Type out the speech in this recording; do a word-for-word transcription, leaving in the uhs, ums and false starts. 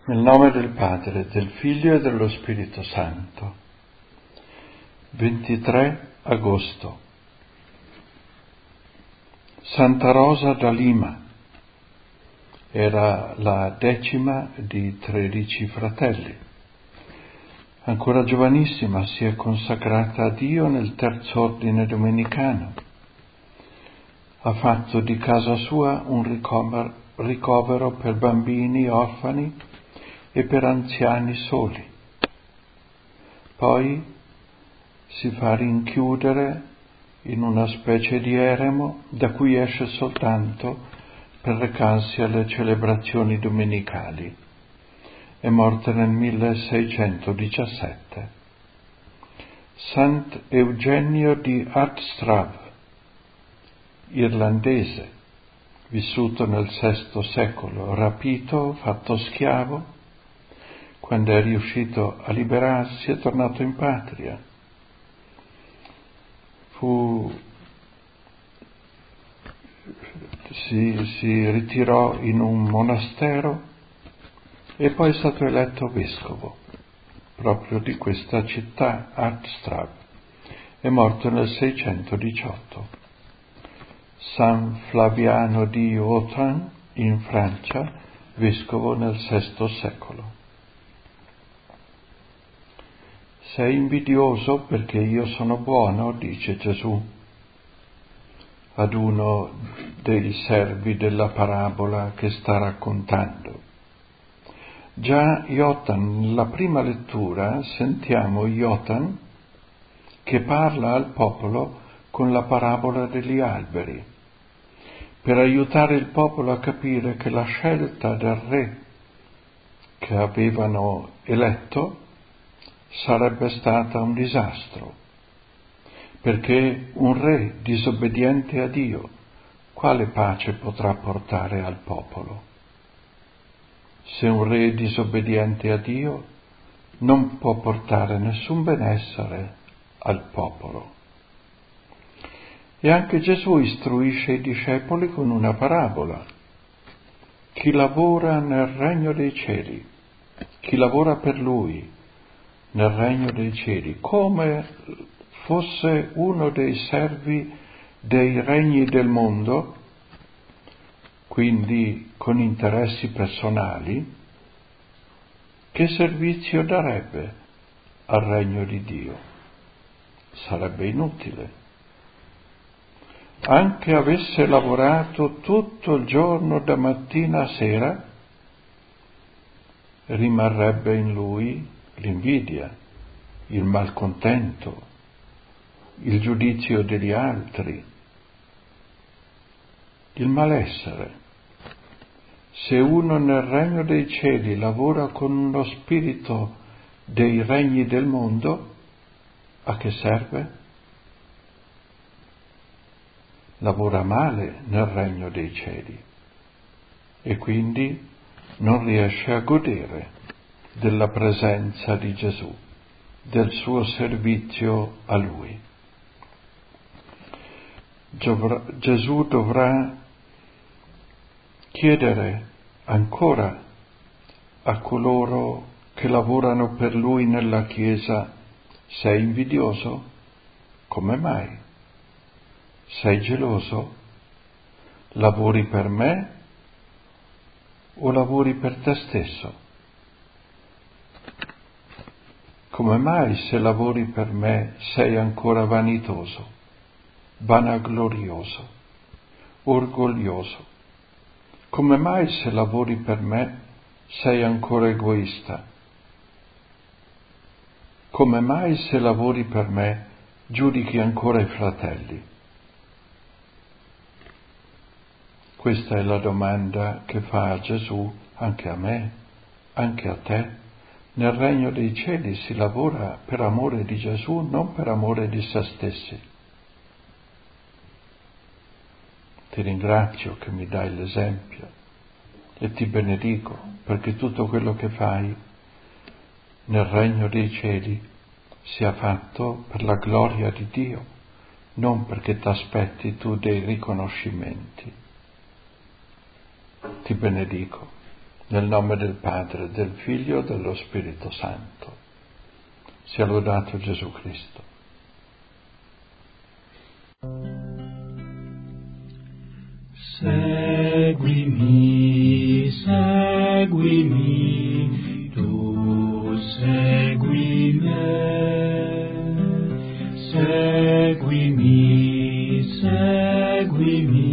Nel nome del Padre, del Figlio e dello Spirito Santo. ventitré agosto. Santa Rosa da Lima era la decima di tredici fratelli. Ancora giovanissima si è consacrata a Dio nel terzo ordine domenicano. Ha fatto di casa sua un ricovero, ricovero per bambini orfani e per anziani soli. Poi si fa rinchiudere in una specie di eremo da cui esce soltanto per recarsi alle celebrazioni domenicali. È morta nel milleseicentodiciassette. Sant'Eugenio di Hartstrav, irlandese, vissuto nel sesto secolo, rapito, fatto schiavo. Quando è riuscito a liberarsi è tornato in patria. Fu, si, si ritirò in un monastero e poi è stato eletto vescovo proprio di questa città, Hartstrav. È morto nel seicentodiciotto. San Flaviano di Autun, in Francia, vescovo nel sesto secolo. Sei invidioso perché io sono buono, dice Gesù ad uno dei servi della parabola che sta raccontando. Già Jotan, nella prima lettura, sentiamo Jotan che parla al popolo con la parabola degli alberi, per aiutare il popolo a capire che la scelta del re che avevano eletto sarebbe stata un disastro, perché un re disobbediente a Dio, quale pace potrà portare al popolo? Se un re è disobbediente a Dio, non può portare nessun benessere al popolo. E anche Gesù istruisce i discepoli con una parabola. Chi lavora nel regno dei cieli, chi lavora per Lui, nel regno dei cieli, come fosse uno dei servi dei regni del mondo, quindi con interessi personali, che servizio darebbe al regno di Dio? Sarebbe inutile. Anche avesse lavorato tutto il giorno da mattina a sera, rimarrebbe in lui l'invidia, il malcontento, il giudizio degli altri, il malessere. Se uno nel regno dei cieli lavora con lo spirito dei regni del mondo, a che serve? Lavora male nel regno dei cieli e quindi non riesce a godere della presenza di Gesù, del suo servizio a Lui. Gesù dovrà chiedere ancora a coloro che lavorano per Lui nella Chiesa: sei invidioso? Come mai? Sei geloso? Lavori per me o lavori per te stesso? Come mai se lavori per me sei ancora vanitoso, vanaglorioso, orgoglioso? Come mai se lavori per me sei ancora egoista? Come mai se lavori per me giudichi ancora i fratelli? Questa è la domanda che fa Gesù anche a me, anche a te. Nel regno dei cieli si lavora per amore di Gesù, non per amore di se stessi. Ti ringrazio che mi dai l'esempio e ti benedico perché tutto quello che fai nel regno dei cieli sia fatto per la gloria di Dio, non perché ti aspetti tu dei riconoscimenti. Ti benedico Nel nome del Padre, del Figlio e dello Spirito Santo. Sia lodato Gesù Cristo. Seguimi, seguimi, tu segui me. Seguimi, seguimi,